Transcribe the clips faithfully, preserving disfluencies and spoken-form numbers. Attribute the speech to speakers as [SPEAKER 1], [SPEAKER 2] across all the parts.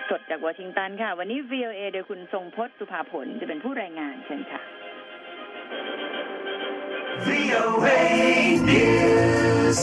[SPEAKER 1] สดจากวอชิงตันค่ะวันนี้ วี โอ เอ โดยคุณทรงพจน์สุภาผลจะเป็นผู้รายงานเชิญค่ะ วี โอ เอ News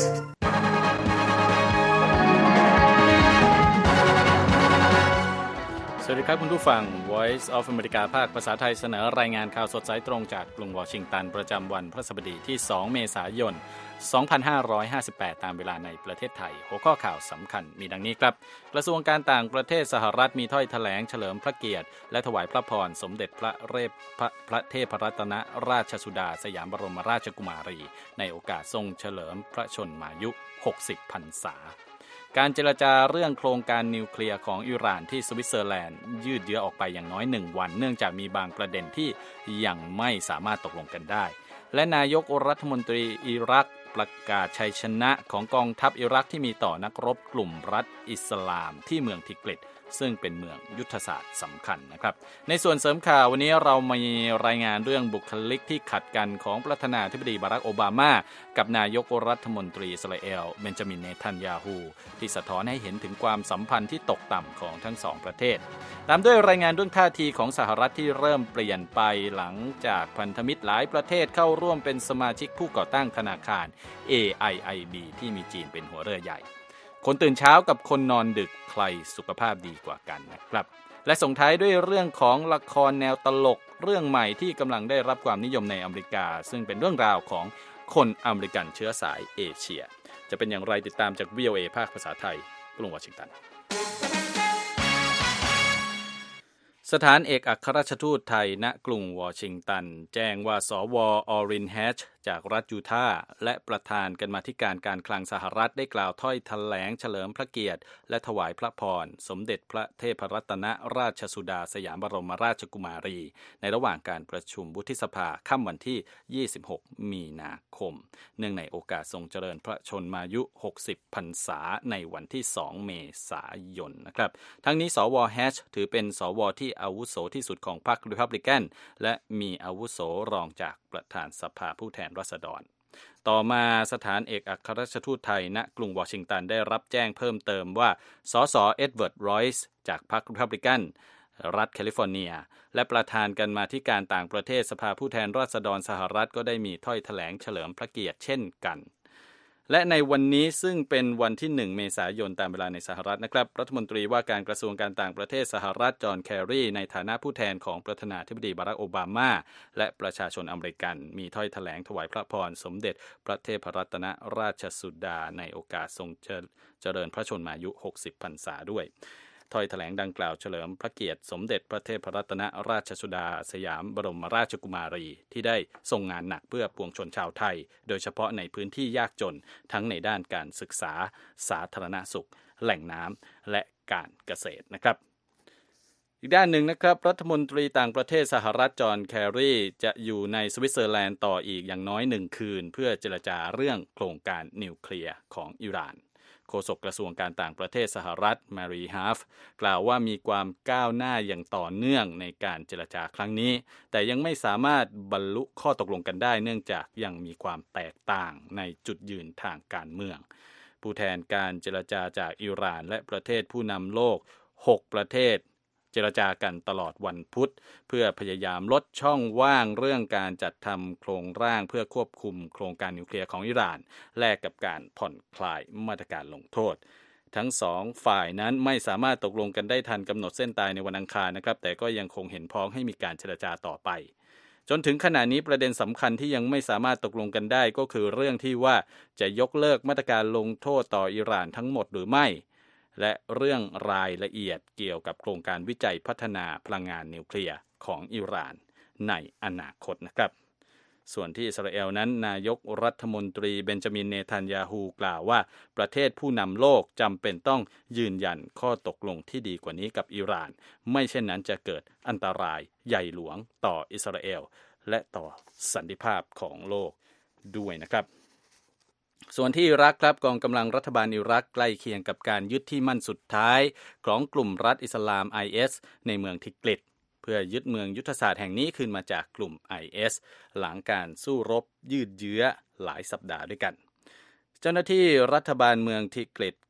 [SPEAKER 2] สวัสดีครับคุณผู้ฟัง Voice of America ภาคภาษาไทยเสนอรายงานข่าวสดสายตรงจากกรุงวอชิงตันประจำวันพฤหัสบดีที่สองเมษายนสองพันห้าร้อยห้าสิบแปดตามเวลาในประเทศไทยหัวข้อข่าวสำคัญมีดังนี้ครับกระทรวงการต่างประเทศสหรัฐมีถ้อยแถลงเฉลิมพระเกียรติและถวายพระพรสมเด็จพระเรศพระพระเทพรัตนราชสุดาสยามบรมราชกุมารีในโอกาสทรงเฉลิมพระชนมายุหกสิบพรรษาการเจรจาเรื่องโครงการนิวเคลียร์ของอิหร่านที่สวิตเซอร์แลนด์ยืดเยื้อออกไปอย่างน้อยหนึ่งวันเนื่องจากมีบางประเด็นที่ยังไม่สามารถตกลงกันได้และนายกรัฐมนตรีอิรักประกาศชัยชนะของกองทัพอิรักที่มีต่อนักรบกลุ่มรัฐอิสลามที่เมืองทิกริตซึ่งเป็นเมืองยุทธศาสตร์สำคัญนะครับในส่วนเสริมข่าววันนี้เรามีรายงานเรื่องบุคลิกที่ขัดกันของประธานาธิบดีบารักโอบามากับนายกรัฐมนตรีอิสราเอลเบนจามินเนทันยาฮูที่สะท้อนให้เห็นถึงความสัมพันธ์ที่ตกต่ำของทั้งสองประเทศตามด้วยรายงานเรื่องท่าทีของสหรัฐที่เริ่มเปลี่ยนไปหลังจากพันธมิตรหลายประเทศเข้าร่วมเป็นสมาชิกผู้ก่อตั้งธนาคาร เอ ไอ ไอ บี ที่มีจีนเป็นหัวเรือใหญ่คนตื่นเช้ากับคนนอนดึกใครสุขภาพดีกว่ากันนะครับและส่งท้ายด้วยเรื่องของละครแนวตลกเรื่องใหม่ที่กำลังได้รับความนิยมในอเมริกาซึ่งเป็นเรื่องราวของคนอเมริกันเชื้อสายเอเชียจะเป็นอย่างไรติดตามจาก วี โอ เอ ภาคภาษาไทยกรุงวอชิงตันสถานเอกอัครราชทูตไทยณกรุงวอชิงตันแจ้งว่าสวออรินแฮชจากรัฐยูทาห์และประธานกรรมาธิการการคลังสหรัฐได้กล่าวถ้อยแถลงเฉลิมพระเกียรติและถวายพระพรสมเด็จพระเทพรัตนราชสุดาสยามบรมราชกุมารีในระหว่างการประชุมวุฒิสภาค่ำวันที่ยี่สิบหกมีนาคมเนื่องในโอกาสทรงเจริญพระชนมายุหกสิบพรรษาในวันที่สองเมษายนนะครับทั้งนี้สวแฮชถือเป็นสวที่อาวุโสที่สุดของพรรครีพับลิกันและมีอาวุโสรองจากประธานสภาผู้แทนราษฎรต่อมาสถานเอกอัครราชทูตไทยณกรุงวอชิงตันได้รับแจ้งเพิ่มเติมว่าสสเอ็ดเวิร์ดรอยส์จากพรรครีพับลิกันรัฐแคลิฟอร์เนียและประธานกรรมาธิการต่างประเทศสภาผู้แทนราษฎรสหรัฐก็ได้มีถ้อยแถลงเฉลิมพระเกียรติเช่นกันและในวันนี้ซึ่งเป็นวันที่หนึ่งเมษายนตามเวลาในสหรัฐนะครับรัฐมนตรีว่าการกระทรวงการต่างประเทศสหรัฐจอห์นแครีในฐานะผู้แทนของประธานาธิบดีบารักโอบามาและประชาชนอเมริกันมีถ้อยแถลงถวายพระพรสมเด็จพระเทพรัตนราชสุดาในโอกาสทรงเจริญพระชนมายุหกสิบพรรษาด้วยถ้อยแถลงดังกล่าวเฉลิมพระเกียรติสมเด็จพระเทพรัตนราชสุดาสยามบรมราชกุมารีที่ได้ทรงงานหนักเพื่อปวงชนชาวไทยโดยเฉพาะในพื้นที่ยากจนทั้งในด้านการศึกษาสาธารณสุขแหล่งน้ำและการเกษตรนะครับอีกด้านหนึ่งนะครับรัฐมนตรีต่างประเทศสหรัฐจอห์นแครีจะอยู่ในสวิตเซอร์แลนด์ต่ออีกอย่างน้อยหนึ่งคืนเพื่อเจรจาเรื่องโครงการนิวเคลียร์ของอิหร่านโฆษกกระทรวงการต่างประเทศสหรัฐแมรี่ฮาฟกล่าวว่ามีความก้าวหน้าอย่างต่อเนื่องในการเจรจาครั้งนี้แต่ยังไม่สามารถบรรลุข้อตกลงกันได้เนื่องจากยังมีความแตกต่างในจุดยืนทางการเมืองผู้แทนการเจรจาจากอิหร่านและประเทศผู้นำโลกหกประเทศเจรจากันตลอดวันพุธเพื่อพยายามลดช่องว่างเรื่องการจัดทำโครงร่างเพื่อควบคุมโครงการนิวเคลียร์ของอิหร่านแลกกับการผ่อนคลายมาตรการลงโทษทั้งสองฝ่ายนั้นไม่สามารถตกลงกันได้ทันกำหนดเส้นตายในวันอังคารนะครับแต่ก็ยังคงเห็นพ้องให้มีการเจรจาต่อไปจนถึงขณะนี้ประเด็นสำคัญที่ยังไม่สามารถตกลงกันได้ก็คือเรื่องที่ว่าจะยกเลิกมาตรการลงโทษต่ออิหร่านทั้งหมดหรือไม่และเรื่องรายละเอียดเกี่ยวกับโครงการวิจัยพัฒนาพลังงานนิวเคลียร์ของอิหร่านในอนาคตนะครับส่วนที่อิสราเอลนั้นนายกรัฐมนตรีเบนจามินเนทันยาฮูกล่าวว่าประเทศผู้นำโลกจำเป็นต้องยืนยันข้อตกลงที่ดีกว่านี้กับอิหร่านไม่เช่นนั้นจะเกิดอันตรายใหญ่หลวงต่ออิสราเอลและต่อสันติภาพของโลกด้วยนะครับส่วนที่อิรักครับกองกำลังรัฐบาลอิรักใกล้เคียงกับการยึดที่มั่นสุดท้ายของกลุ่มรัฐอิสลาม ไอ เอส ในเมืองทิกริตเพื่อยึดเมืองยุทธศาสตร์แห่งนี้คืนมาจากกลุ่ม ไอ เอส หลังการสู้รบยืดเยื้อหลายสัปดาห์ด้วยกันเจ้าหน้าที่รัฐบาลเมืองทิกริต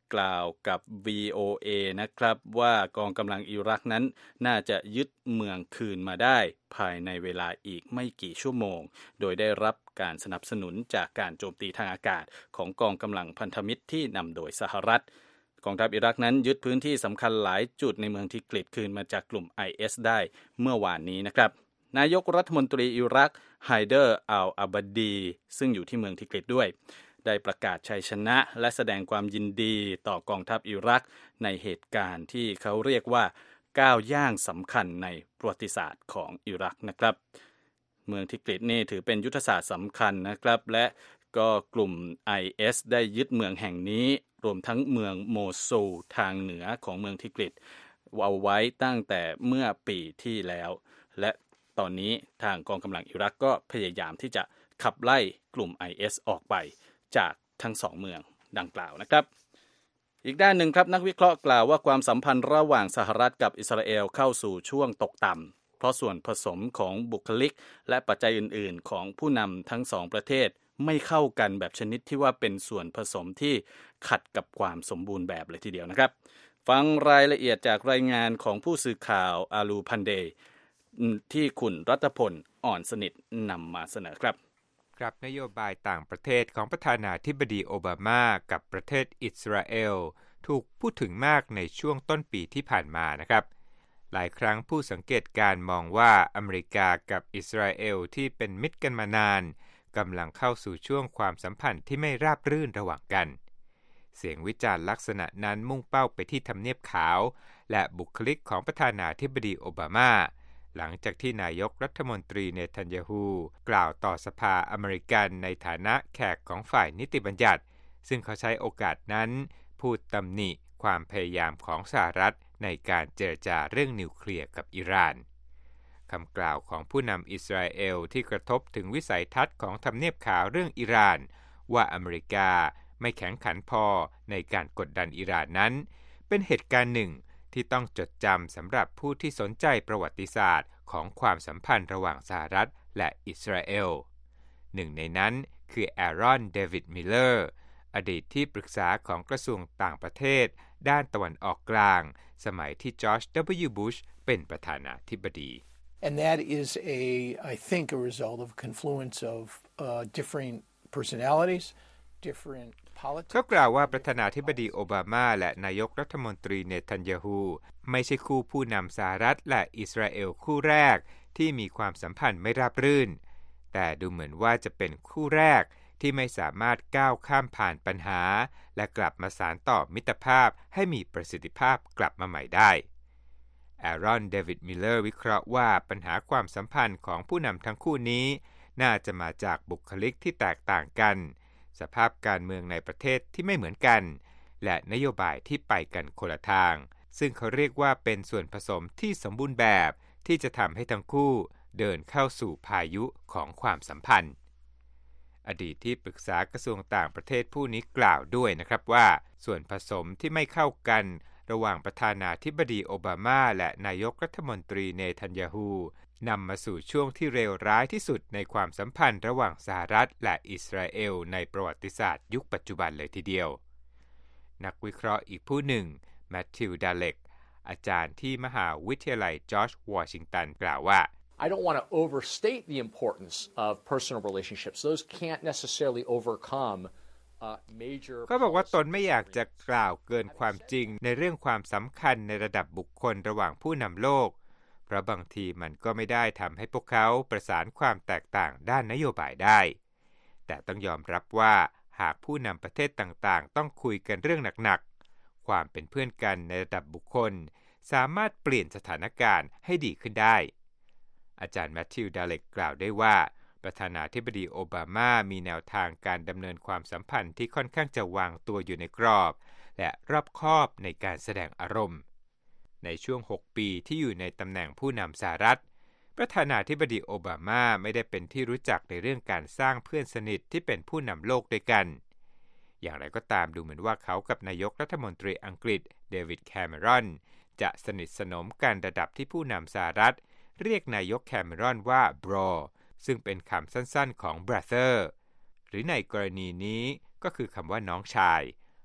[SPEAKER 2] กล่าวกับ วี โอ เอ นะครับว่ากองกำลังอิรักนั้นน่าจะยึดเมืองคืนมาได้ภายในเวลาอีกไม่กี่ชั่วโมงโดยได้รับการสนับสนุนจากการโจมตีทางอากาศของกองกำลังพันธมิตรที่นำโดยสหรัฐกองทัพอิรักนั้นยึดพื้นที่สำคัญหลายจุดในเมืองทิกริตคืนมาจากกลุ่ม ไอ เอส ได้เมื่อวานนี้นะครับนายกรัฐมนตรีอิรักไฮเดอร์อัลอาบดีซึ่งอยู่ที่เมืองทิกริตด้วยได้ประกาศชัยชนะและแสดงความยินดีต่อกองทัพอิรักในเหตุการณ์ที่เขาเรียกว่าก้าวย่างสำคัญในประวัติศาสตร์ของอิรักนะครับเมืองทิกริตนี่ถือเป็นยุทธศาสตร์สำคัญนะครับและก็กลุ่ม ไอ เอส ได้ยึดเมืองแห่งนี้รวมทั้งเมืองโมซูลทางเหนือของเมืองทิกริตเอาไว้ตั้งแต่เมื่อปีที่แล้วและตอนนี้ทางกองกำลังอิรักก็พยายามที่จะขับไล่กลุ่ม ไอ เอส ออกไปจากทั้งสองเมืองดังกล่าวนะครับอีกด้านหนึ่งครับนักวิเคราะห์กล่าวว่าความสัมพันธ์ระหว่างสหรัฐกับอิสราเอลเข้าสู่ช่วงตกต่ำเพราะส่วนผสมของบุคลิกและปัจจัยอื่นๆของผู้นำทั้งสองประเทศไม่เข้ากันแบบชนิดที่ว่าเป็นส่วนผสมที่ขัดกับความสมบูรณ์แบบเลยทีเดียวนะครับฟังรายละเอียดจากรายงานของผู้สื่อข่าวอาลูพันเดย์ที่คุณรัตพลอ่อนสนิทนำมาเสนอครับ
[SPEAKER 3] ครับนโยบายต่างประเทศของประธานาธิบดีโอบามากับประเทศอิสราเอลถูกพูดถึงมากในช่วงต้นปีที่ผ่านมานะครับหลายครั้งผู้สังเกตการมองว่าอเมริกากับอิสราเอลที่เป็นมิตรกันมานานกำลังเข้าสู่ช่วงความสัมพันธ์ที่ไม่ราบรื่นระหว่างกันเสียงวิจารณ์ลักษณะนั้นมุ่งเป้าไปที่ทำเนียบขาวและบุคลิกของประธานาธิบดีโอบามาหลังจากที่นายกรัฐมนตรีเนทันยาฮูกล่าวต่อสภาอเมริกันในฐานะแขกของฝ่ายนิติบัญญัติซึ่งเขาใช้โอกาสนั้นพูดตำหนิความพยายามของสหรัฐในการเจรจาเรื่องนิวเคลียร์กับอิหร่านคำกล่าวของผู้นำอิสราเอลที่กระทบถึงวิสัยทัศน์ของทำเนียบขาวเรื่องอิหร่านว่าอเมริกาไม่แข็งขันพอในการกดดันอิหร่านนั้นเป็นเหตุการณ์หนึ่งที่ต้องจดจำสำหรับผู้ที่สนใจประวัติศาสตร์ของความสัมพันธ์ระหว่างสหรัฐและอิสราเอลหนึ่งในนั้นคือแอรอนเดวิดมิลเลอร์อดีตที่ปรึกษาของกระทรวงต่างประเทศด้านตะวันออกกลางสมัยที่จอร์จ ดับเบิลยู บุชเป็นประธานาธิบดี
[SPEAKER 4] And that is a I think a result of a confluence of uh, different personalities different
[SPEAKER 3] เขากล่าวว่าประธานาธิบดีโอบามาและนายกรัฐมนตรีเนทันยาฮูไม่ใช่คู่ผู้นำสหรัฐและอิสราเอลคู่แรกที่มีความสัมพันธ์ไม่ราบรื่นแต่ดูเหมือนว่าจะเป็นคู่แรกที่ไม่สามารถก้าวข้ามผ่านปัญหาและกลับมาสานต่อมิตรภาพให้มีประสิทธิภาพกลับมาใหม่ได้แอรอนเดวิดมิลเลอร์วิเคราะห์ว่าปัญหาความสัมพันธ์ของผู้นำทั้งคู่นี้น่าจะมาจากบุคลิกที่แตกต่างกันสภาพการเมืองในประเทศที่ไม่เหมือนกันและนโยบายที่ไปกันคนละทางซึ่งเขาเรียกว่าเป็นส่วนผสมที่สมบูรณ์แบบที่จะทำให้ทั้งคู่เดินเข้าสู่พายุของความสัมพันธ์อดีตที่ปรึกษากระทรวงต่างประเทศผู้นี้กล่าวด้วยนะครับว่าส่วนผสมที่ไม่เข้ากันระหว่างประธานาธิบดีโอบามาและนายกรัฐมนตรีเนทันยาฮูนำมาสู่ช่วงที่เลวร้ายที่สุดในความสัมพันธ์ระหว่างสหรัฐและอิสราเอลในประวัติศาสตร์ยุคปัจจุบันเลยทีเดียวนักวิเคราะห์อีกผู้หนึ่งแมทธิวดาเล็กอาจารย์ที่มหาวิทยาลัยจอร์จวอชิงตันกล่าวว่า
[SPEAKER 5] I don't want to overstate the importance of personal relationships. Those can't necessarily overcome uh, major
[SPEAKER 3] เขาบอกว่าตนไม่อยากจะกล่าวเกินความจริงในเรื่องความสำคัญในระดับบุคคลระหว่างผู้นำโลกเพราะบางทีมันก็ไม่ได้ทำให้พวกเขาประสานความแตกต่างด้านนโยบายได้แต่ต้องยอมรับว่าหากผู้นำประเทศต่างๆต้องคุยกันเรื่องหนักๆความเป็นเพื่อนกันในระดับบุคคลสามารถเปลี่ยนสถานการณ์ให้ดีขึ้นได้อาจารย์แมทธิวดาเล็กกล่าวได้ว่าประธานาธิบดีโอบามามีแนวทางการดำเนินความสัมพันธ์ที่ค่อนข้างจะวางตัวอยู่ในกรอบและรอบคอบในการแสดงอารมณ์ในช่วงหกปีที่อยู่ในตำแหน่งผู้นำสหรัฐประธานาธิบดีโอบามาไม่ได้เป็นที่รู้จักในเรื่องการสร้างเพื่อนสนิทที่เป็นผู้นำโลกด้วยกันอย่างไรก็ตามดูเหมือนว่าเขากับนายกรัฐมนตรีอังกฤษเดวิดแคมเมรอนจะสนิทสนมกันระดับที่ผู้นำสหรัฐเรียกนายกแคมเมรอนว่า bro ซึ่งเป็นคำสั้นๆของ brother หรือในกรณีนี้ก็คือคำว่าน้องชาย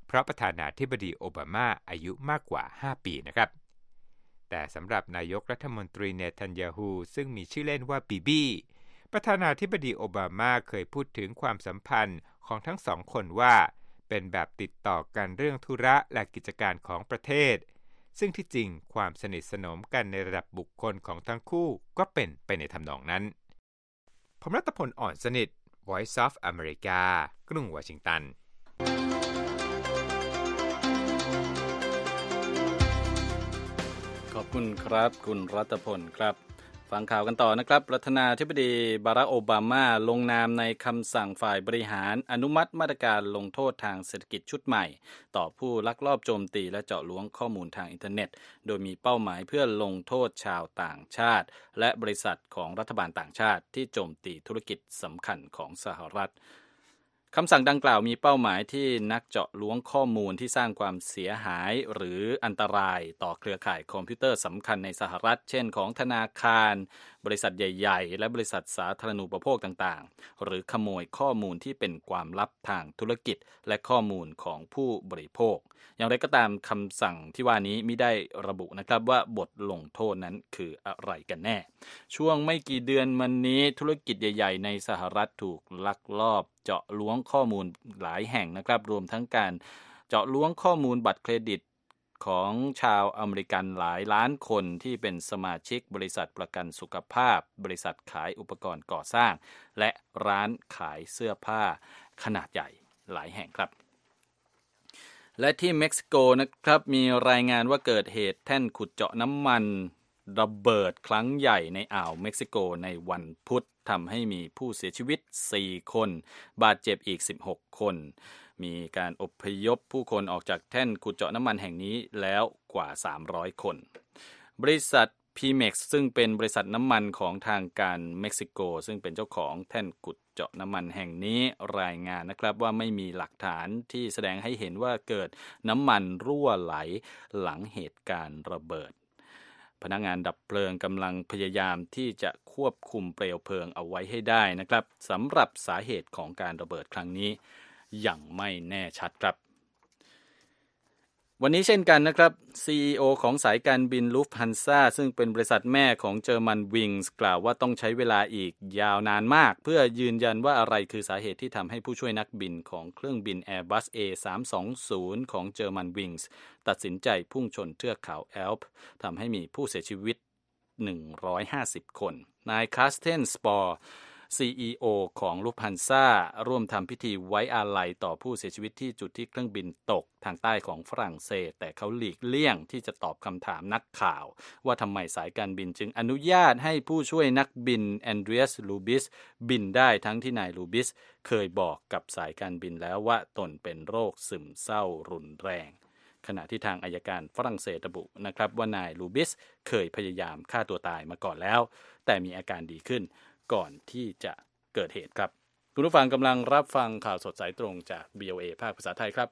[SPEAKER 3] เพราะประธานาธิบดีโอบามาอายุมากกว่าห้าปีนะครับแต่สำหรับนายกรัฐมนตรีเนทันยาฮูซึ่งมีชื่อเล่นว่าบีบีประธานาธิบดีโอบามาเคยพูดถึงความสัมพันธ์ของทั้งสองคนว่าเป็นแบบติดต่อกันเรื่องธุระและกิจการของประเทศซึ่งที่จริงความสนิทสนมกันในระดับบุคคลของทั้งคู่ก็เป็นไปในทำนองนั้นผมรัตพล อ่อนสนิท Voice of America กรุงวอชิงตัน
[SPEAKER 2] ขอบคุณครับคุณรัตพลครับฟังข่าวกันต่อนะครับประธานาธิบดีบารักโอบามาลงนามในคำสั่งฝ่ายบริหารอนุมัติมาตรการลงโทษทางเศรษฐกิจชุดใหม่ต่อผู้ลักลอบโจมตีและเจาะล้วงข้อมูลทางอินเทอร์เน็ตโดยมีเป้าหมายเพื่อลงโทษชาวต่างชาติและบริษัทของรัฐบาลต่างชาติที่โจมตีธุรกิจสำคัญของสหรัฐคำสั่งดังกล่าวมีเป้าหมายที่นักเจาะล้วงข้อมูลที่สร้างความเสียหายหรืออันตรายต่อเครือข่ายคอมพิวเตอร์สำคัญในสหรัฐเช่นของธนาคารบริษัทใหญ่ๆและบริษัทสาธารณูปโภคต่างๆหรือขโมยข้อมูลที่เป็นความลับทางธุรกิจและข้อมูลของผู้บริโภคอย่างไรก็ตามคำสั่งที่ว่านี้มิได้ระบุนะครับว่าบทลงโทษนั้นคืออะไรกันแน่ช่วงไม่กี่เดือนมานี้ธุรกิจใหญ่ๆในสหรัฐถูกลักลอบเจาะล้วงข้อมูลหลายแห่งนะครับรวมทั้งการเจาะล้วงข้อมูลบัตรเครดิตของชาวอเมริกันหลายล้านคนที่เป็นสมาชิกบริษัทประกันสุขภาพบริษัทขายอุปกรณ์ก่อสร้างและร้านขายเสื้อผ้าขนาดใหญ่หลายแห่งครับและที่เม็กซิโกนะครับมีรายงานว่าเกิดเหตุแท่นขุดเจาะน้ำมันระเบิดครั้งใหญ่ในอ่าวเม็กซิโกในวันพุธทำให้มีผู้เสียชีวิตสี่คนบาดเจ็บอีกสิบหกคนมีการอพยพผู้คนออกจากแท่นขุดเจาะน้ำมันแห่งนี้แล้วกว่าสามร้อยคนบริษัท Pemex ซึ่งเป็นบริษัทน้ำมันของทางการเม็กซิโกซึ่งเป็นเจ้าของแท่นขุดเจาะน้ำมันแห่งนี้รายงานนะครับว่าไม่มีหลักฐานที่แสดงให้เห็นว่าเกิดน้ำมันรั่วไหลหลังเหตุการณ์ระเบิดพนักงานดับเพลิงกำลังพยายามที่จะควบคุมเปลวเพลิงเอาไว้ให้ได้นะครับสำหรับสาเหตุของการระเบิดครั้งนี้ยังไม่แน่ชัดครับวันนี้เช่นกันนะครับ ซี อี โอ ของสายการบินลูฟฮันซ่าซึ่งเป็นบริษัทแม่ของเจอร์มันวิงส์กล่าวว่าต้องใช้เวลาอีกยาวนานมากเพื่อยืนยันว่าอะไรคือสาเหตุที่ทำให้ผู้ช่วยนักบินของเครื่องบิน Airbus เอ สามสองศูนย์ ของเจอร์มันวิงส์ตัดสินใจพุ่งชนเทือกเขาแอลป์ทำให้มีผู้เสียชีวิตหนึ่งร้อยห้าสิบคนนายคาสเทนสปอร์ซี อี โอ ของลูฟฮันซ่าร่วมทำพิธีไว้อาลัยต่อผู้เสียชีวิตที่จุดที่เครื่องบินตกทางใต้ของฝรั่งเศสแต่เขาหลีกเลี่ยงที่จะตอบคำถามนักข่าวว่าทำไมสายการบินจึงอนุญาตให้ผู้ช่วยนักบินแอนเดรียส ลูบิสบินได้ทั้งที่นายลูบิสเคยบอกกับสายการบินแล้วว่าตนเป็นโรคซึมเศร้ารุนแรงขณะที่ทางอัยการฝรั่งเศสระบุนะครับว่านายลูบิสเคยพยายามฆ่าตัวตายมาก่อนแล้วแต่มีอาการดีขึ้นก่อนที่จะเกิดเหตุครับคุณผู้ฟังกำลังรับฟังข่าวสดสายตรงจาก บี โอ เอ ภาคภาษาไทยครับ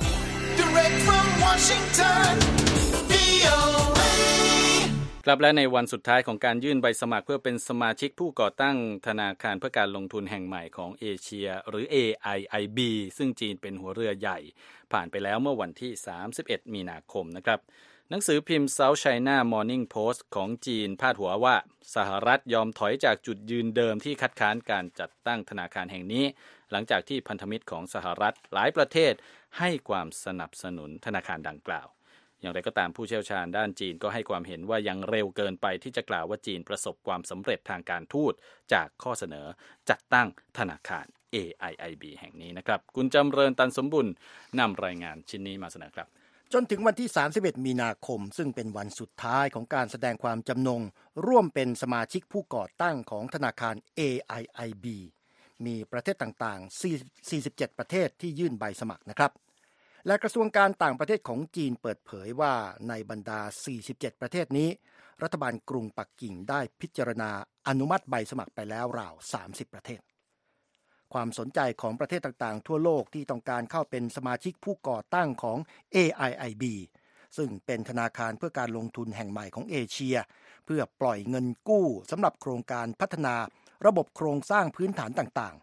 [SPEAKER 2] Direct from Washington วี โอ เอ ครับและในวันสุดท้ายของการยื่นใบสมัครเพื่อเป็นสมาชิกผู้ก่อตั้งธนาคารเพื่อการลงทุนแห่งใหม่ของเอเชียหรือ เอ ไอ ไอ บี ซึ่งจีนเป็นหัวเรือใหญ่ผ่านไปแล้วเมื่อวันที่สามสิบเอ็ดมีนาคมนะครับหนังสือพิมพ์ South China Morning Post ของจีนพาดหัวว่าสหรัฐยอมถอยจากจุดยืนเดิมที่คัดค้านการจัดตั้งธนาคารแห่งนี้หลังจากที่พันธมิตรของสหรัฐหลายประเทศให้ความสนับสนุนธนาคารดังกล่าวอย่างไรก็ตามผู้เชี่ยวชาญด้านจีนก็ให้ความเห็นว่ายังเร็วเกินไปที่จะกล่าวว่าจีนประสบความสำเร็จทางการทูตจากข้อเสนอจัดตั้งธนาคาร เอ ไอ ไอ บี แห่งนี้นะครับคุณจำเริญตันสมบุญนำรายงานชิ้นนี้มาเสนอครับ
[SPEAKER 6] จนถึงวันที่สามสิบเอ็ดมีนาคมซึ่งเป็นวันสุดท้ายของการแสดงความจำนงร่วมเป็นสมาชิกผู้ก่อตั้งของธนาคาร เอ ไอ ไอ บี มีประเทศต่างๆสี่สิบเจ็ดประเทศที่ยื่นใบสมัครนะครับและกระทรวงการต่างประเทศของจีนเปิดเผยว่าในบรรดาสี่สิบเจ็ดประเทศนี้รัฐบาลกรุงปักกิ่งได้พิจารณาอนุมัติใบสมัครไปแล้วราวสามสิบประเทศความสนใจของประเทศต่างๆทั่วโลกที่ต้องการเข้าเป็นสมาชิกผู้ก่อตั้งของ เอ ไอ ไอ บี ซึ่งเป็นธนาคารเพื่อการลงทุนแห่งใหม่ของเอเชียเพื่อปล่อยเงินกู้สำหรับโครงการพัฒนาระบบโครงสร้างพื้นฐานต่าง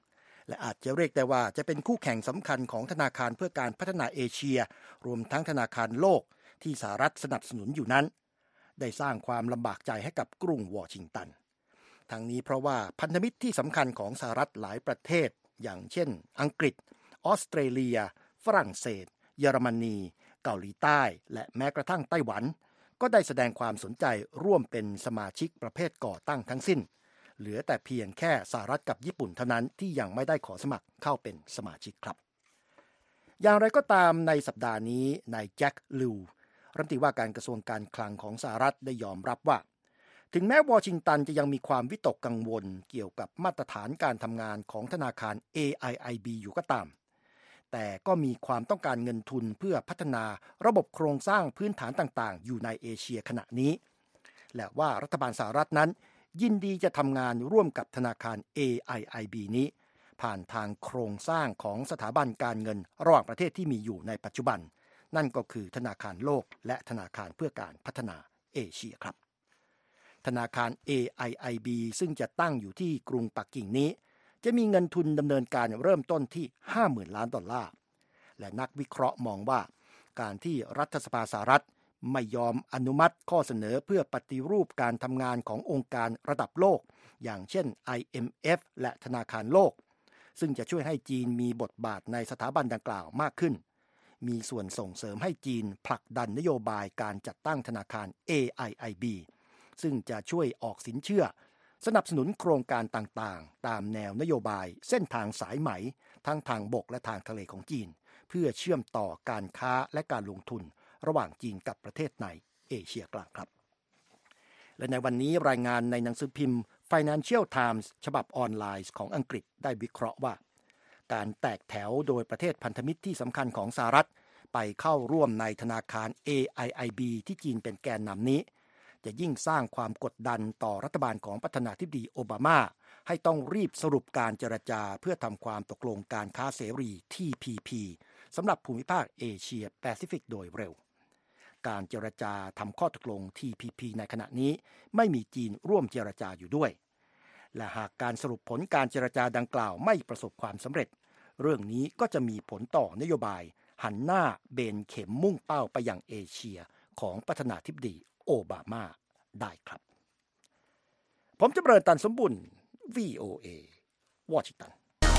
[SPEAKER 6] และอาจจะเรียกได้ว่าจะเป็นคู่แข่งสำคัญของธนาคารเพื่อการพัฒนาเอเชียรวมทั้งธนาคารโลกที่สหรัฐสนับสนุนอยู่นั้นได้สร้างความลำบากใจให้กับกรุงวอชิงตันทั้งนี้เพราะว่าพันธมิตรที่สำคัญของสหรัฐหลายประเทศอย่างเช่นอังกฤษออสเตรเลียฝรั่งเศสเยอรมนีเกาหลีใต้และแม้กระทั่งไต้หวันก็ได้แสดงความสนใจร่วมเป็นสมาชิกประเภทก่อตั้งทั้งสิ้นเหลือแต่เพียงแค่สหรัฐกับญี่ปุ่นเท่านั้นที่ยังไม่ได้ขอสมัครเข้าเป็นสมาชิกครับอย่างไรก็ตามในสัปดาห์นี้นายแจ็คลิวรัฐมนตรีว่าการกระทรวงการคลังของสหรัฐได้ยอมรับว่าถึงแม้วอชิงตันจะยังมีความวิตกกังวลเกี่ยวกับมาตรฐานการทำงานของธนาคาร เอ ไอ ไอ บี อยู่ก็ตามแต่ก็มีความต้องการเงินทุนเพื่อพัฒนาระบบโครงสร้างพื้นฐานต่างๆอยู่ในเอเชียขณะนี้และว่ารัฐบาลสหรัฐนั้นยินดีจะทำงานร่วมกับธนาคาร เอ ไอ ไอ บี นี้ผ่านทางโครงสร้างของสถาบันการเงินระหว่างประเทศที่มีอยู่ในปัจจุบันนั่นก็คือธนาคารโลกและธนาคารเพื่อการพัฒนาเอเชียครับธนาคาร เอ ไอ ไอ บี ซึ่งจะตั้งอยู่ที่กรุงปักกิ่งนี้จะมีเงินทุนดำเนินการเริ่มต้นที่ ห้าหมื่น ล้านดอลลาร์และนักวิเคราะห์มองว่าการที่รัฐสภาสหรัฐไม่ยอมอนุมัติข้อเสนอเพื่อปฏิรูปการทำงานขององค์การระดับโลกอย่างเช่น ไอ เอ็ม เอฟ และธนาคารโลกซึ่งจะช่วยให้จีนมีบทบาทในสถาบันดังกล่าวมากขึ้นมีส่วนส่งเสริมให้จีนผลักดันนโยบายการจัดตั้งธนาคาร เอ ไอ ไอ บี ซึ่งจะช่วยออกสินเชื่อสนับสนุนโครงการต่างๆตามแนวนโยบายเส้นทางสายไหมทั้งทางบกและทางทะเลของจีนเพื่อเชื่อมต่อการค้าและการลงทุนระหว่างจีนกับประเทศในเอเชียกลางครับและในวันนี้รายงานในหนังสือพิมพ์ Financial Times ฉบับออนไลน์ของอังกฤษได้วิเคราะห์ว่าการแตกแถวโดยประเทศพันธมิตรที่สำคัญของสหรัฐไปเข้าร่วมในธนาคาร เอ ไอ ไอ บี ที่จีนเป็นแกนนำนี้จะยิ่งสร้างความกดดันต่อรัฐบาลของประธานาธิบดีโอบามาให้ต้องรีบสรุปการเจรจาเพื่อทำความตกลงการค้าเสรี ที พี พี สำหรับภูมิภาคเอเชียแปซิฟิกโดยเร็วการเจรจาทำข้อตกลง ที พี พี ในขณะนี้ไม่มีจีนร่วมเจรจาอยู่ด้วยและหากการสรุปผลการเจรจาดังกล่าวไม่ประสบความสำเร็จเรื่องนี้ก็จะมีผลต่อนโยบายหันหน้าเบนเข็มมุ่งเป้าไปยังเอเชียของประธานาธิบดีโอบามาได้ครับผมจำเริญตันสมบุญ วี โอ เอ วอชิงตัน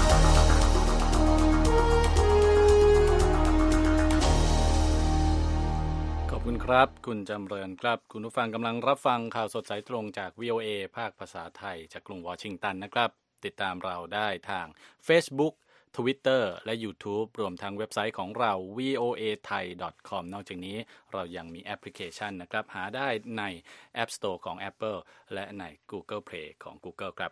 [SPEAKER 2] ขอบคุณครับคุณจำเริญครับคุณผู้ฟังกำลังรับฟังข่าวสดสายตรงจาก วี โอ เอ ภาคภาษาไทยจากกรุงวอชิงตันนะครับติดตามเราได้ทาง Facebook Twitter และ YouTube รวมทั้งเว็บไซต์ของเรา วี โอ เอ ไทย ดอท คอม นอกจากนี้เรายังมีแอปพลิเคชันนะครับหาได้ใน App Store ของ Apple และใน Google Play ของ Google ครับ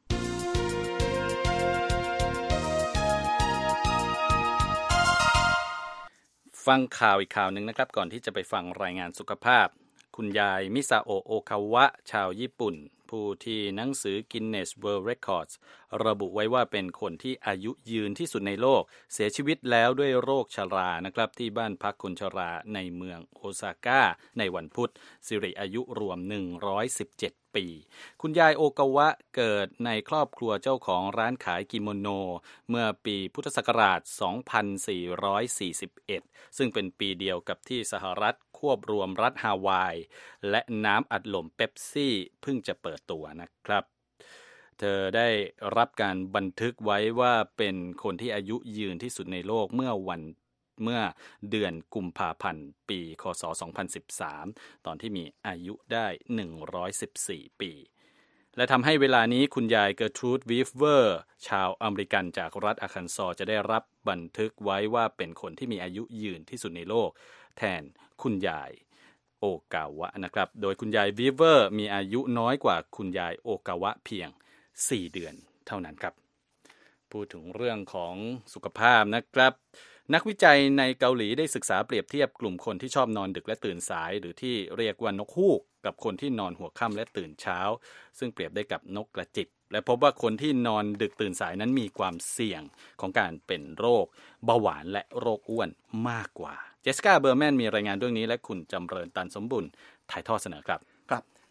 [SPEAKER 2] ฟังข่าวอีกข่าวหนึ่งนะครับก่อนที่จะไปฟังรายงานสุขภาพคุณยายมิซาโอะโอคาวะชาวญี่ปุ่นผู้ที่หนังสือ Guinness World Records ระบุไว้ว่าเป็นคนที่อายุยืนที่สุดในโลกเสียชีวิตแล้วด้วยโรคชรานะครับที่บ้านพักคนชราในเมืองโอซาก้าในวันพุธสิริอายุรวมหนึ่งร้อยสิบเจ็ดปีคุณยายโอกาวะเกิดในครอบครัวเจ้าของร้านขายกิโมโนเมื่อปีพุทธศักราชสองพันสี่ร้อยสี่สิบเอ็ดซึ่งเป็นปีเดียวกับที่สหรัฐควบรวมรัฐฮาวายและน้ำอัดลมเป๊ปซี่เพิ่งจะเปิดตัวนะครับเธอได้รับการบันทึกไว้ว่าเป็นคนที่อายุยืนที่สุดในโลกเมื่อวันเมื่อเดือนกุมภาพันธ์ปีคศสองพันสิบสามตอนที่มีอายุได้หนึ่งร้อยสิบสี่ปีและทำให้เวลานี้คุณยายเกอร์ทรูดวีฟเวอร์ชาวอเมริกันจากรัฐอาร์คันซอจะได้รับบันทึกไว้ว่าเป็นคนที่มีอายุยืนที่สุดในโลกแทนคุณยายโอกาวะนะครับโดยคุณยายวีฟเวอร์มีอายุน้อยกว่าคุณยายโอกาวะเพียงสี่เดือนเท่านั้นครับพูดถึงเรื่องของสุขภาพนะครับนักวิจัยในเกาหลีได้ศึกษาเปรียบเทียบกลุ่มคนที่ชอบนอนดึกและตื่นสายหรือที่เรียกว่านกฮูกกับคนที่นอนหัวค่ำและตื่นเช้าซึ่งเปรียบได้กับนกกระจิบและพบว่าคนที่นอนดึกตื่นสายนั้นมีความเสี่ยงของการเป็นโรคเบาหวานและโรคอ้วนมากกว่าเจสสิก้าเบอร์แมนมีรายงานเรื่องนี้และคุณจำเริญตันสมบุญถ่ายทอดเสนอครับ
[SPEAKER 6] ครับ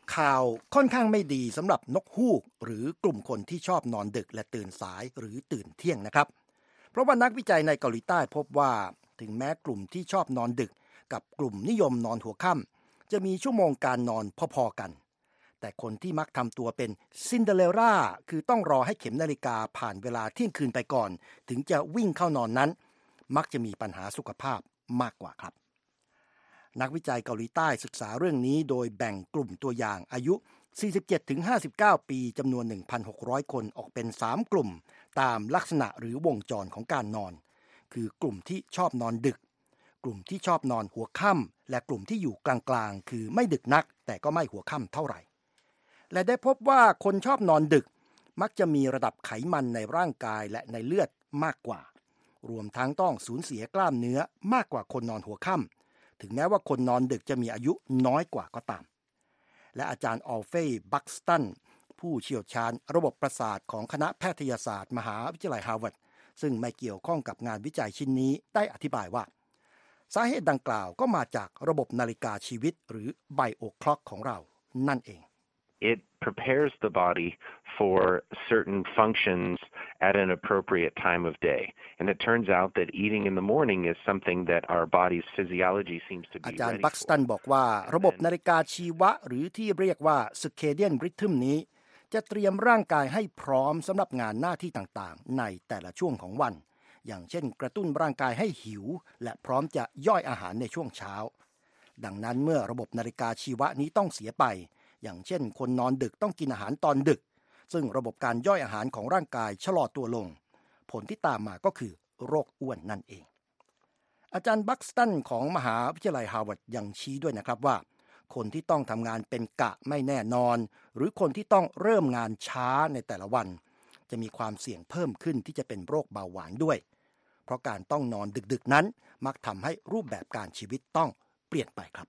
[SPEAKER 6] ข่าวค่อนข้างไม่ดีสำหรับนกฮูกหรือกลุ่มคนที่ชอบนอนดึกและตื่นสายหรือตื่นเที่ยงนะครับเพราะว่านักวิจัยในเกาหลีใต้พบว่าถึงแม้กลุ่มที่ชอบนอนดึกกับกลุ่มนิยมนอนหัวค่ำจะมีชั่วโมงการนอนพอๆกันแต่คนที่มักทำตัวเป็นซินเดอเรลล่าคือต้องรอให้เข็มนาฬิกาผ่านเวลาเที่ยงคืนไปก่อนถึงจะวิ่งเข้านอนนั้นมักจะมีปัญหาสุขภาพมากกว่าครับนักวิจัยเกาหลีใต้ศึกษาเรื่องนี้โดยแบ่งกลุ่มตัวอย่างอายุ สี่สิบเจ็ดถึงห้าสิบเก้า ปีจำนวน หนึ่งพันหกร้อย คนออกเป็น สาม กลุ่มตามลักษณะหรือวงจรของการนอนคือกลุ่มที่ชอบนอนดึกกลุ่มที่ชอบนอนหัวค่ำและกลุ่มที่อยู่กลางๆคือไม่ดึกนักแต่ก็ไม่หัวค่ำเท่าไหร่และได้พบว่าคนชอบนอนดึกมักจะมีระดับไขมันในร่างกายและในเลือดมากกว่ารวมทั้งต้องสูญเสียกล้ามเนื้อมากกว่าคนนอนหัวค่ำถึงแม้ว่าคนนอนดึกจะมีอายุน้อยกว่าก็ตามและอาจารย์ออลเฟย์บัคสตันผู้เชี่ยวชาญระบบประสาทของคณะแพทยศาสตร์มหาวิทยาลัยฮาร์วาร์ดซึ่งไม่เกี่ยวข้องกับงานวิจัยชิ้นนี้ได้อธิบายว่าสาเหตุดังกล่าวก็มาจากระบบนาฬิกาชีวิตหรือไบโอคล็อกของเรานั่นเอง
[SPEAKER 7] It prepares the body for certain functions at an appropriate time of day. And it turns out that eating in the morning is something that our body's physiology seems to be ready for.
[SPEAKER 6] อาจารย์บัคสตันบอกว่าระบบนาฬิกาชีวะหรือที่เรียกว่า circadian rhythm นี้จะเตรียมร่างกายให้พร้อมสำหรับงานหน้าที่ต่างๆในแต่ละช่วงของวันอย่างเช่นกระตุ้นร่างกายให้หิวและพร้อมจะย่อยอาหารในช่วงเช้าดังนั้นเมื่อระบบนาฬิกาชีวะนี้ต้องเสียไปอย่างเช่นคนนอนดึกต้องกินอาหารตอนดึกซึ่งระบบการย่อยอาหารของร่างกายชะลอตัวลงผลที่ตามมาก็คือโรคอ้วนนั่นเองอาจารย์บัคสตันของมหาวิทยาลัยฮาร์วาร์ดยังชี้ด้วยนะครับว่าคนที่ต้องทำงานเป็นกะไม่แน่นอนหรือคนที่ต้องเริ่มงานช้าในแต่ละวันจะมีความเสี่ยงเพิ่มขึ้นที่จะเป็นโรคเบาหวานด้วยเพราะการต้องนอนดึกๆนั้นมักทำให้รูปแบบการชีวิตต้องเปลี่ยนไปครับ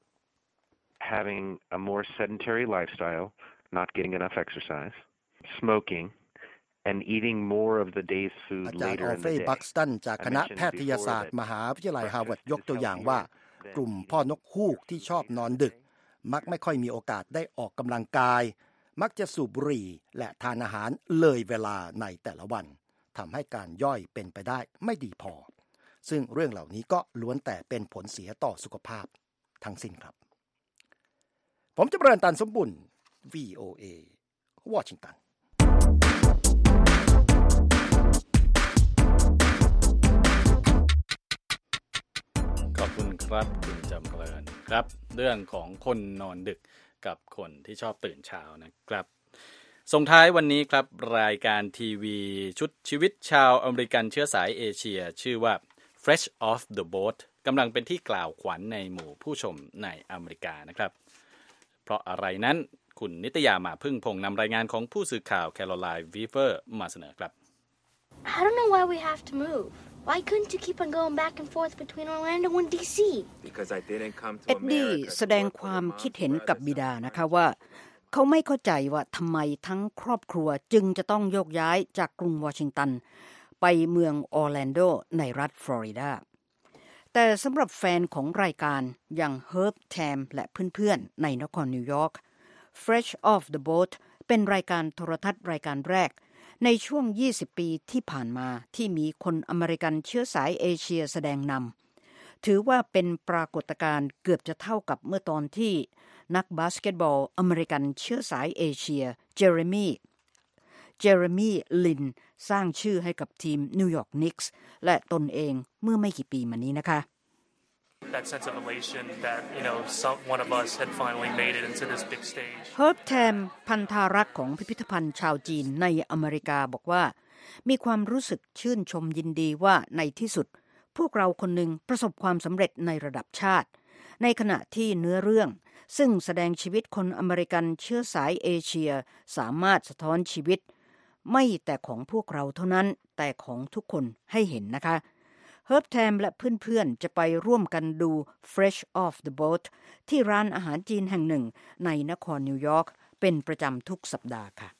[SPEAKER 7] Having a more sedentary lifestyle, not getting enough exercise, smoking, and eating more of the day's food later in the day. อาจารย์ออลเฟย์บัคสตันจากคณะแพทยศาสตร์มหาวิทยาลัยฮาร์วาร์ดยกตัวอย่างว่ากลุ่มพ่อนกฮูกที่ชอบนอนดึกมักไม่ค่อยมีโอกาสได้ออกกำลังกายมักจะสูบบุหรี่และทานอาหารเลยเวลาในแต่ละวันทำให้การย่อยเป็นไปได้ไม่ดีพอซึ่งเรื่องเหล่านี้ก็ล้วนแต่เป็นผลเสียต่อสุขภาพทั้งสิ้นครับผมจะเริญตันสมบุญ วี โอ เอ วอชิงตัน
[SPEAKER 2] ขอบคุณครับคุณจำเริญครับเรื่องของคนนอนดึกกับคนที่ชอบตื่นเช้านะครับส่งท้ายวันนี้ครับรายการทีวีชุดชีวิตชาวอเมริกันเชื้อสายเอเชียชื่อว่า Fresh Off the Boat กำลังเป็นที่กล่าวขวัญในหมู่ผู้ชมในอเมริกานะครับเพราะอะไรนั้นคุณนิตยามาพึ่งพงษ์นำรายงานของผู้สื่อข่าวแคโรไลน์วีเฟอร์มาเสนอครับ
[SPEAKER 8] I don't know why we have to move. Why couldn't you keep on going back and forth between Orlando and ดี ซี
[SPEAKER 9] Because I didn't come to
[SPEAKER 10] เอ็ดดี้แสดงความคิดเห็นกับบิดานะคะว่าเขาไม่เข้าใจว่าทำไมทั้งครอบครัวจึงจะต้องโยกย้ายจากกรุงวอชิงตันไปเมืองออร์แลนโดในรัฐฟลอริดาแต่สำหรับแฟนของรายการอย่างเฮิร์บแทมและเพื่อนๆในนครนิวยอร์ก Fresh Off the Boat เป็นรายการโทรทัศน์รายการแรกในช่วงยี่สิบปีที่ผ่านมาที่มีคนอเมริกันเชื้อสายเอเชียแสดงนำถือว่าเป็นปรากฏการณ์เกือบจะเท่ากับเมื่อตอนที่นักบาสเกตบอลอเมริกันเชื้อสายเอเชียเจเรมีเจเรมีลินสร้างชื่อให้กับทีมนิวยอร์กนิกส์และตนเองเมื่อไม่กี่ปีมานี้นะคะ
[SPEAKER 11] That sense of elation that you know some one of us had finally made it into this big stage.
[SPEAKER 10] Herb Tam พันธารักษ์ของพิพิธภัณฑ์ชาวจีนในอเมริกาบอกว่ามีความรู้สึกชื่นชมยินดีว่าในที่สุดพวกเราคนหนึ่งประสบความสำเร็จในระดับชาติในขณะที่เนื้อเรื่องซึ่งแสดงชีวิตคนอเมริกันเชื้อสายเอเชียสามารถสะท้อนชีวิตไม่แต่ของพวกเราเท่านั้นแต่ของทุกคนให้เห็นนะคะเฮิร์บแทมและเพื่อนๆจะไปร่วมกันดู Fresh Off the Boat ที่ร้านอาหารจีนแห่งหนึ่งในนครนิวยอร์กเป็นประจำทุกสัปดาห์ค่ะ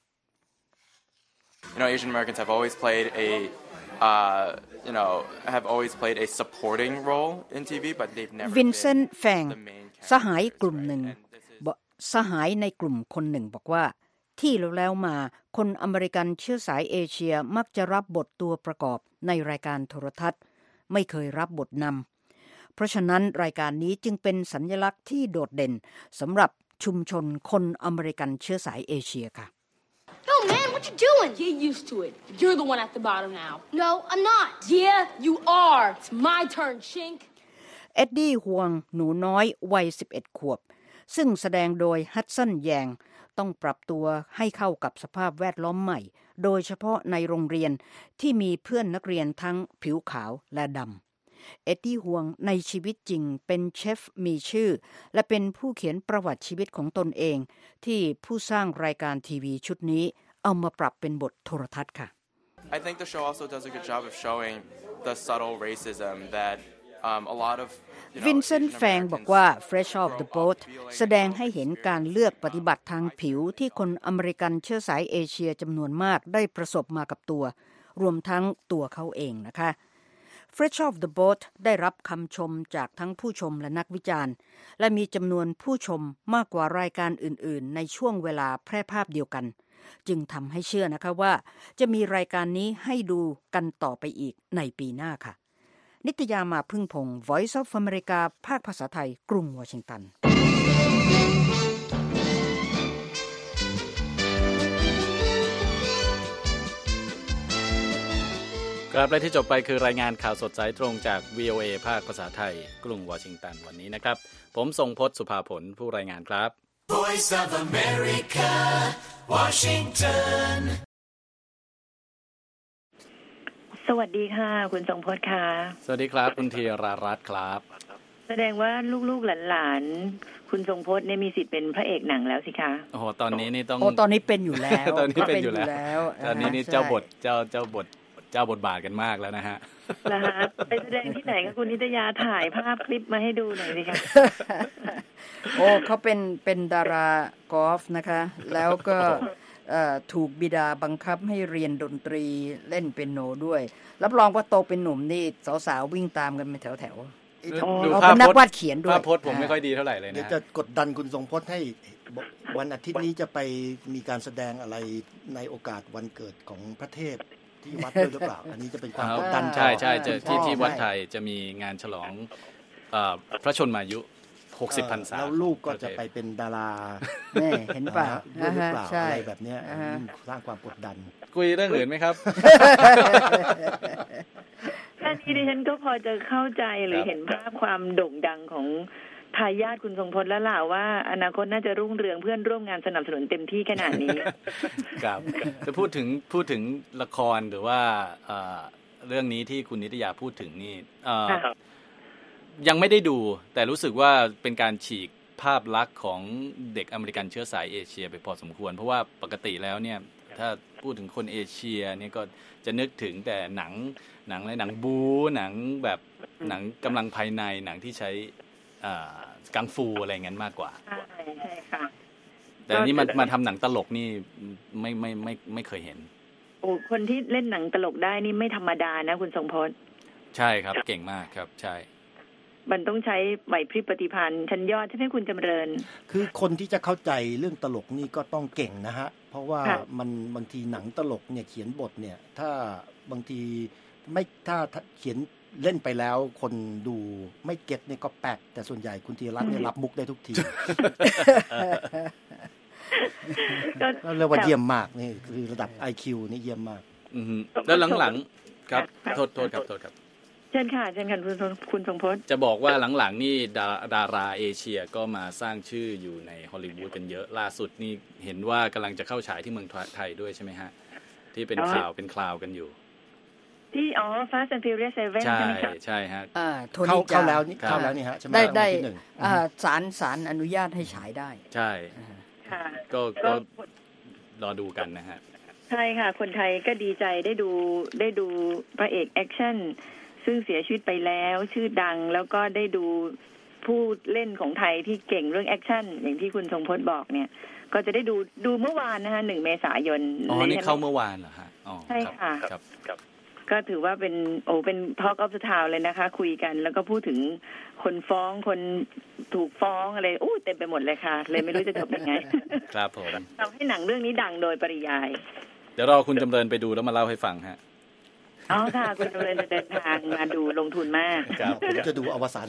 [SPEAKER 9] You know, Asian Americans have always played a uh, you know have always played a supporting role in ที วี but they've never
[SPEAKER 10] Vincent
[SPEAKER 9] been
[SPEAKER 10] Fang
[SPEAKER 9] the main character
[SPEAKER 10] สหายกลุ่มหนึ่งสหายในกลุ่มคนหนึ่งบอกว่าที่แล้วมาคนอเมริกันเชื้อสายเอเชียมักจะรับบทตัวประกอบในรายการโทรทัศน์ไม่เคยรับบทนำเพราะฉะนั้นรายการนี้จึงเป็นสัญลักษณ์ที่โดดเด่นสำหรับชุมชนคนอเมริกันเชื้อสายเอเชียค่ะ
[SPEAKER 8] Yo, man, what you doing?
[SPEAKER 12] Get used to it. You're the one at the bottom now.
[SPEAKER 8] No, I'm not.
[SPEAKER 12] Yeah, you are. It's my turn, chink.
[SPEAKER 10] เอ็ดดี้ฮวงหนูน้อยวัยสิบเอ็ดขวบซึ่งแสดงโดยฮัดสันแยงต้องปรับตัวให้เข้ากับสภาพแวดล้อมใหม่โดยเฉพาะในโรงเรียนที่มีเพื่อนนักเรียนทั้งผิวขาวและดำเอ็ดดี้ฮวงในชีวิตจริงเป็นเชฟมีชื่อและเป็นผู้เขียนประวัติชีวิตของตนเองที่ผู้สร้างรายการทีวีชุดนี้เอามาปรับเป็นบทโทรทัศน์ค่ะ
[SPEAKER 9] I think the show also does a good job of showing the subtle racism that um, a lot of
[SPEAKER 10] วินเซนต์แฟงบอกว่า Fresh Off the Boat แสดงให้เห็นการเลือกปฏิบัติทางผิวที่คนอเมริกันเชื้อสายเอเชียจำนวนมากได้ประสบมากับตัวรวมทั้งตัวเขาเองนะคะ Fresh Off the Boat ได้รับคำชมจากทั้งผู้ชมและนักวิจารณ์และมีจำนวนผู้ชมมากกว่ารายการอื่นๆในช่วงเวลาแพร่ภาพเดียวกันจึงทำให้เชื่อนะคะว่าจะมีรายการนี้ให้ดูกันต่อไปอีกในปีหน้าค่ะนิตยามาพึ่งพงศ์ Voice of America ภาคภาษาไทยกรุงวอชิงตัน
[SPEAKER 2] ครับและที่จบไปคือรายงานข่าวสดสายตรงจาก วี โอ เอ ภาคภาษาไทยกรุงวอชิงตันวันนี้นะครับผมทรงพจน์สุภาผลผู้รายงานครับ
[SPEAKER 13] Voice of America Washington
[SPEAKER 1] สวัสดีค่ะคุณทรงพจน์ค่ะ
[SPEAKER 2] สวัสดีครับคุณธีรารัตน์ครับ
[SPEAKER 1] แสดงว่าลูกๆหลานๆคุณทรงพจน์เนี่ยมีสิทธิ์เป็นพระเอกหนังแล้วสิคะ
[SPEAKER 2] โอ้โหตอนนี้นี่ต้อง
[SPEAKER 10] โอ้ตอนนี้เป็นอยู่แล้ว
[SPEAKER 2] ตอนนี้เป็นอยู่แล้วตอนนี้นี่เจ้าบทเจ้าเจ้าบทเจ้าบทบาทกันมากแล้วนะฮะ
[SPEAKER 1] นะคะไปแสดงที่ไหนคะคุณนิตยาถ่ายภาพคลิปมาให้ดูหน่อยสิคะ
[SPEAKER 10] โอ้เขาเป็นเป็นดารากอล์ฟนะคะแล้วก็ถูกบิดาบังคับให้เรียนดนตรีเล่นเปียโนด้วยรับรองว่าโตเป็นหนุ่มนี่สาวๆวิ่งตามกันเป็นแถวๆ
[SPEAKER 2] ดูภาพนักวาดเขียนด้วยภาพพจน์ผมไม่ค่อยดีเท่าไหร่เลยนะ
[SPEAKER 6] เดี๋ยวจะกดดันคุณทรงพจน์ให้วันอาทิตย์นี้จะไปมีการแสดงอะไรในโอกาสวันเกิดของพระเทพที่วัดด้วยหรือเปล่าอันนี้จะเป็นความกดดัน
[SPEAKER 2] ใช่ใช่ที่ที่วัดไทยจะมีงานฉลองพระชนมายุหกสิบพรรษา
[SPEAKER 6] แล้วลูกก็จะไปเป็นดารา
[SPEAKER 10] แม่เห็นป่ะ
[SPEAKER 6] ด้วยหรือเปล่าอะไรแบบนี้สร้างความกดดัน
[SPEAKER 2] คุยเรื่องอื่นไหมครับ
[SPEAKER 1] ท่านนี้ดิฉันก็พอจะเข้าใจหรือเห็นภาพความโด่งดังของทายาทคุณทรงพจน์แล้วล่ะว่าอนาคตน่าจะรุ่งเรืองเพื่อนร่วมงานสนับสนุนเต็มที่ขนาดนี้
[SPEAKER 2] ครับจะพูดถึงพูดถึงละครหรือว่าเรื่องนี้ที่คุณนิตยาพูดถึงนี่ยังไม่ได้ดูแต่รู้สึกว่าเป็นการฉีกภาพลักษณ์ของเด็กอเมริกันเชื้อสายเอเชียไปพอสมควรเพราะว่าปกติแล้วเนี่ยถ้าพูดถึงคนเอเชียเนี่ยก็จะนึกถึงแต่หนังหนังอะไรหนังบู๊หนังแบบหนังกำลังภายในหนังที่ใช้กังฟูอะไรเงี้ยมากกว่า
[SPEAKER 1] ใช่ใช่ค่ะ
[SPEAKER 2] แต่นี่มามาทำหนังตลกนี่ไม่ไม่ไม่ไม่เคยเห็น
[SPEAKER 1] โอ้คนที่เล่นหนังตลกได้นี่ไม่ธรรมดานะคุณทรงพจน์
[SPEAKER 2] ใช่ครับเก่งมากครับใช่
[SPEAKER 1] มันต้องใช้ไหวพริบปฏิภาณชั้นยอดใช่ไหมคุณจำเริญ
[SPEAKER 6] คือคนที่จะเข้าใจเรื่องตลกนี่ก็ต้องเก่งนะฮะเพราะว่ามันบางทีหนังตลกเนี่ยเขียนบทเนี่ยถ้าบางทีไม่ถ้าเขียนเล่นไปแล้วคนดูไม่เก็ตเนี่ยก็แปลกแต่ส่วนใหญ่คุณธีรรัตน์เนี่ยรับมุกได้ทุกทีก็เรียกว่าเยี่ยมมากนี่คือระดับ ไอ คิว นี่เยี่ยมมาก
[SPEAKER 2] แล้วหลังๆครับโทษโทษครับโทษครับ
[SPEAKER 1] เชิญค่ะเชิญค่ะคุณคุณทรงพจน์
[SPEAKER 2] จะบอกว่าหลังๆนี่ดาดาราเอเชียก็มาสร้างชื่ออยู่ในฮอลลีวูดกันเยอะล่าสุดนี่เห็นว่ากำลังจะเข้าฉายที่เมืองไทยด้วยใช่ไหมฮะที่เป็นข่าวเป็นคลาวกันอยู่
[SPEAKER 1] ที่อ๋อ Fast and Furious เซเว่น ใช่ไหมครับ
[SPEAKER 2] ใช่ฮะ
[SPEAKER 6] เข้าเข้าแล้วนี่เข้าแล้วนี่ฮะใช่ไหม
[SPEAKER 10] ได้ได้ศาลศาลอนุญาตให้ฉายได้
[SPEAKER 2] ใช่ก็ก็รอดูกันนะฮะ
[SPEAKER 1] ใช่ค่ะคนไทยก็ดีใจได้ดูได้ดูพระเอกแอคชั่นซึ่งเสียชีวิตไปแล้วชื่อดังแล้วก็ได้ดูผู้เล่นของไทยที่เก่งเรื่องแอคชั่นอย่างที่คุณทรงพจน์บอกเนี่ยก็จะได้ดูดูเมื่อวานนะคะหนึ่งเมษายน
[SPEAKER 2] อ๋อนี่เข้าเมื่อวานเหรอฮะ
[SPEAKER 1] อ๋อใช่ค่ะ
[SPEAKER 2] ครับครับ
[SPEAKER 1] ก็ถือว่าเป็นโอ้เป็น Talk of the Town เลยนะคะคุยกันแล้วก็พูดถึงคนฟ้องคนถูกฟ้องอะไรอู้เต็มไปหมดเลยค่ะเลยไม่รู้จะจบยังไง
[SPEAKER 2] ครับผม
[SPEAKER 1] ทำให้หนังเรื่องนี้ดังโดยปริยาย
[SPEAKER 2] เดี๋ยวรอคุณจำเริญไปดูแล้วมาเล่าให้ฟังฮะ
[SPEAKER 1] อ๋อค่ะคุณจำเริญจะเดินทางมาดูลงทุนมาก
[SPEAKER 6] ครับผมจะดูอวสาน